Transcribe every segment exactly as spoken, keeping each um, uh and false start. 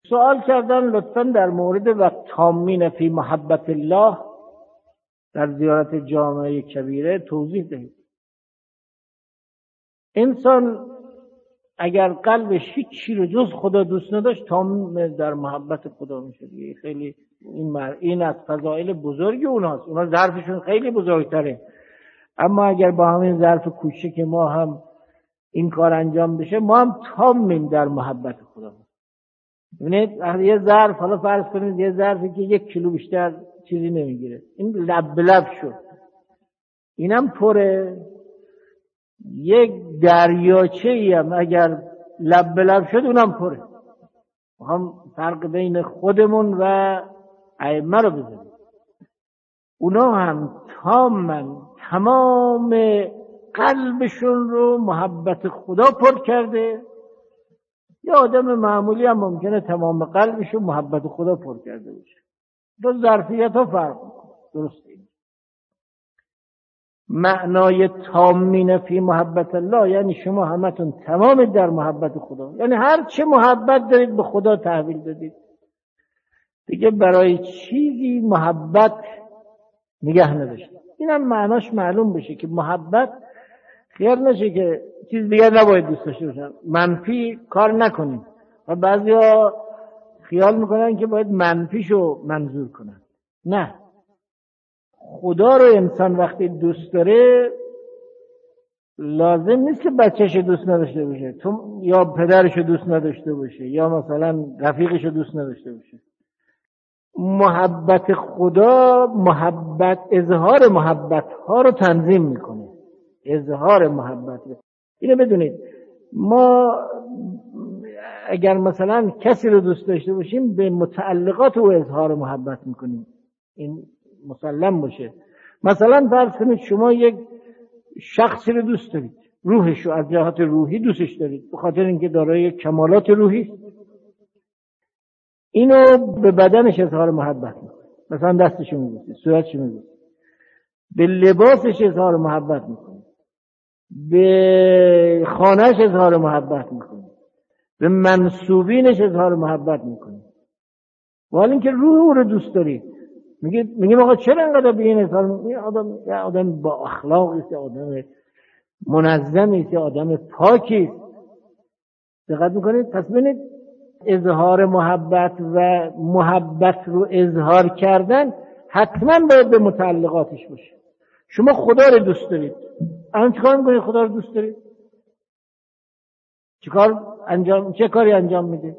سوال کردن لطفاً در مورد و تامین فی محبت الله در زیارت جامعه کبیره توضیح دهید. انسان اگر قلبش هیچ چیزی رو جز خدا دوست نداشت تام در محبت خدا میشه دیگه. خیلی این مر... این از فضائل بزرگی اوناست. اونا ظرفشون خیلی بزرگتره، اما اگر با همین ظرف کوچیک ما هم این کار انجام بشه ما هم تامیم در محبت خدا. ببینید یه ظرف، حالا فرض کنید یه ظرفی که یک کیلو بیشتر چیزی نمیگیره، این لب به لب شد، اینم پره. یک دریاچه ای هم اگر لب به لب شد اونم پره. هم فرق بین خودمون و ائمه رو بذاریم. اونا هم تامن تمام قلبشون رو محبت خدا پر کرده. یا آدم معمولی هم ممکنه تمام قلبش رو محبت خدا پر کرده باشه. دو ظرفیت ها فرق میکنه. درسته. معنای تامین فی محبت الله یعنی شما همتون تمام در محبت خدا، یعنی هر چه محبت دارید به خدا تحویل دادید دیگه، برای چیزی محبت نگه نداشتید. اینم معناش معلوم بشه که محبت خیال نشه که چیز دیگه نباید دوست داشته باشن، منفی کار نکنیم. و بعضیا خیال میکنن که باید منفیشو منظور کنن. نه، خدا رو انسان وقتی دوست داره لازم نیست که بچه‌شو دوست نداشته باشه، تو یا پدرشو دوست نداشته باشه یا مثلا رفیقشو دوست نداشته باشه. محبت خدا محبت اظهار محبت ها رو تنظیم میکنه. اظهار محبت. اینو بدونید، ما اگر مثلا کسی رو دوست داشته باشیم به متعلقات او اظهار محبت میکنیم، این مسلم باشه. مثلا فرض کنید شما یک شخصی رو دوست دارید، روحش رو از جهت روحی دوستش دارید به خاطر اینکه دارای کمالات روحی است، اینو به بدنش اظهار محبت میکنید، مثلا دستش رو میبوسید، صورتش رو میبوسید، به لباسش اظهار محبت میکنید، به خانهش اظهار محبت میکنید، به منسوبینش اظهار محبت میکنید. ولی اینکه روح رو دوست دارید میگه میگه آقا چرا انقدر به این اظهار؟ این آدم یه آدم با اخلاقی است، آدم منظمی است، آدم پاکی است. دقت میکنید؟ پس ببینید اظهار محبت و محبت رو اظهار کردن حتما باید به متعلقاتش باشه. شما خدا رو دوست دارید، الان چیکار میکنید؟ خدا رو دوست دارید، چیکار انجام چه کاری انجام میده؟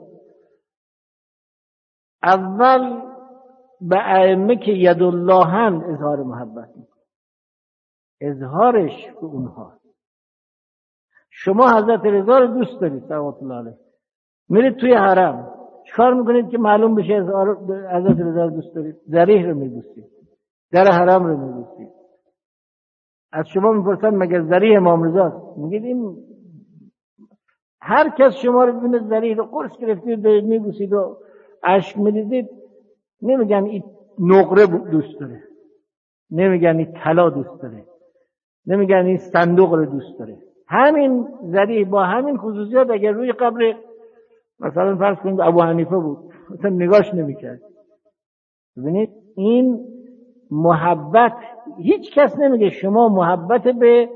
اول به ائمه که ید الله هم اظهار محبت میکنه، اظهارش به اونها. شما حضرت رضا رو دوست دارید صلوات الله علیه، میرید توی حرم چیکار میکنید که معلوم بشه اظهار حضرت رضا رو دوست دارید؟ ضریح رو میبوسید، در حرم رو میبوسید. از شما میپرسن مگر ضریح امام رضاست؟ میگید این هر کس شما رو ببینه ضریح رو قرص گرفتید میبوسید و اشک میریزید، نمیگن این نقره دوست داره، نمیگن این طلا دوست داره، نمیگن این صندوق رو دوست داره. همین ضریح با همین خصوصیات اگر روی قبر مثلا فرض کنید ابو حنیفه بود مثلا نگاش نمیکرد. ببینید این محبت، هیچ کس نمیگه شما محبت به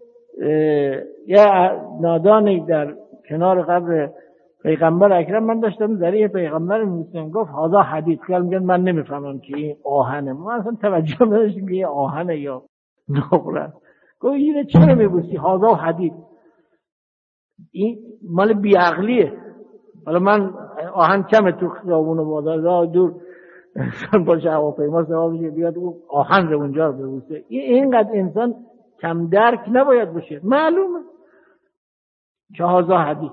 یا نادانی در کنار قبر پیغمبر اکرم من داشتم ذریع پیغمبر می‌گفتم، گفت هذا حدید. خیال میگن من نمیفهمم که این آهنه، من اصلا توجه نداشتم که این آهنه یا نقره. گفت اینه چرا میبوسی؟ هذا حدید. این مال بیعقلیه. حالا من آهن کمه تو خیابون و بازار راه دور انسان باشه هواپیما سوار بشه بیاد اون آهن رو اونجا ببوسه، این اینقدر انسان کم درک نباید باشه. معلومه که هذا حدید.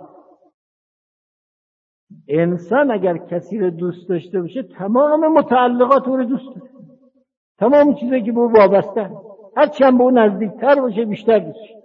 انسان اگر کسی رو دوست داشته باشه تمام متعلقات او رو دوست داره، تمام چیزایی که به او وابسته، هر چند به او نزدیکتر باشه بیشتر دوست داره.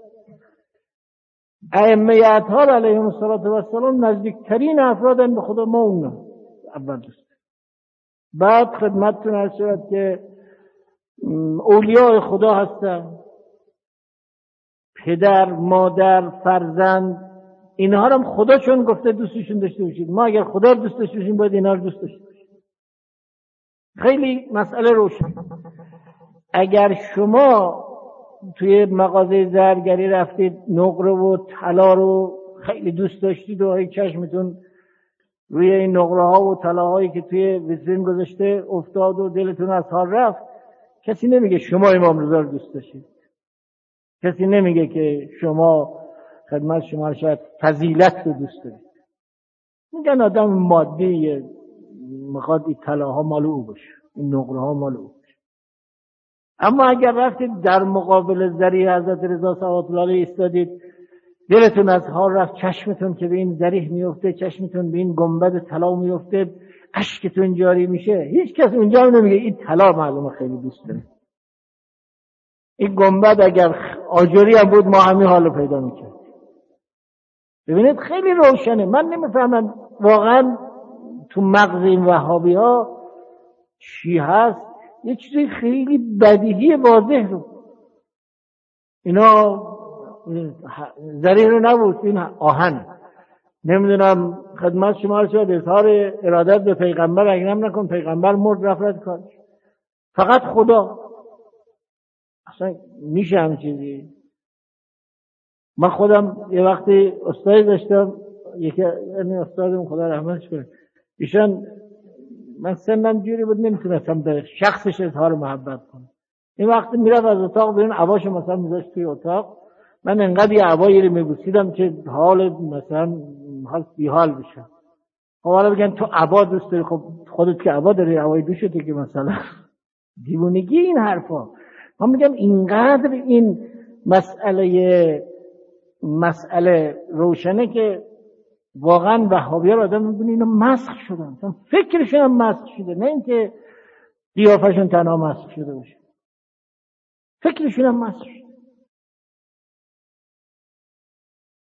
ائمه اطهار علیهم السلام نزدیکترین افرادن به خدا، ما اونا اول دوست داریم. بعد خدمتتون عرض شود که اولیاء خدا هستن، پدر، مادر، فرزند، اینها رو خدا چون گفته دوستشون داشته باشید، ما اگر خدا رو دوست داشته باشیم باید اینها رو دوست داشته باشیم. خیلی مسئله روشن. اگر شما توی مغازه زرگری رفتید نقره و طلا رو خیلی دوست داشتید و ای چشمتون روی این نقره ها و طلاهایی که توی ویترین گذاشته افتاد و دلتون از حال رفت، کسی نمیگه شما امام رضا رو دوست داشتید. کسی نمیگه که شما خدمت شما شاید فضیلت رو دوست دارید. میگن آدم مادی میخواد این طلاها مال او باشه، این نقره ها مال او باشه. اما اگر رفتید در مقابل ذریح حضرت رضا صلوات الله علیه ایستادید، دلتون از حال رفت، چشمتون که به این ذریح میفته، چشمتون به این گنبد طلا میفته، اشکتون جاری میشه، هیچ کس اونجا نمیگه این طلا معلومه خیلی دوست داره. این گنبد اگر آجری هم بود ما همین حالو پیدا میکرد. ببینید خیلی روشنه. من نمیفهمم واقعا تو مغز این وهابی ها چی هست، یه چیزی خیلی بدیهی واضح رو اینا ذریح رو نبود، این آهن نمیدونم خدمت شما شد اظهار ارادت به پیغمبر اگرم نکن، پیغمبر مرد رفت رد کارش، فقط خدا. اصلا میشه هم چیزی؟ من خودم یه وقتی استادی داشتم، یکی یعنی استادم خدا رحمتش کنه، ایشان من سنم جوری بود نمیتونستم به شخصش اظهار محبت کنم. این وقتی میرفت از اتاق بیرون عباشو مثلا میذاشت توی اتاق، من انقدر یه عبایی رو میبوسیدم که حال مثلا حال بیحال بشه. خب حالا بگن تو عبا دوست داری، خب خودت که عبا داری عبای دوشته که مثلا دیوونگی این حرفا. من میگم اینقدر این مسئله مسئله روشنه که واقعا وهابی‌ها رو آدم می‌بینه اینا مسخ شدن، فکرشون هم مسخ شده، نه اینکه قیافشون تنها مسخ شده باشه، فکرشون هم مسخ شده.